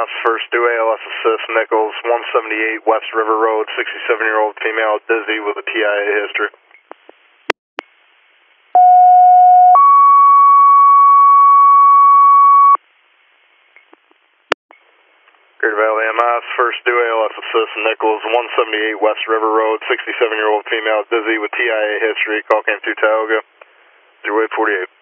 AMS, first due ALS assist, Nichols, 178 West River Road, 67-year-old female, dizzy with a TIA history. Greater Valley AMS, first due ALS assist, Nichols, 178 West River Road, 67-year-old female, dizzy with TIA history, call came through Tioga, through 848.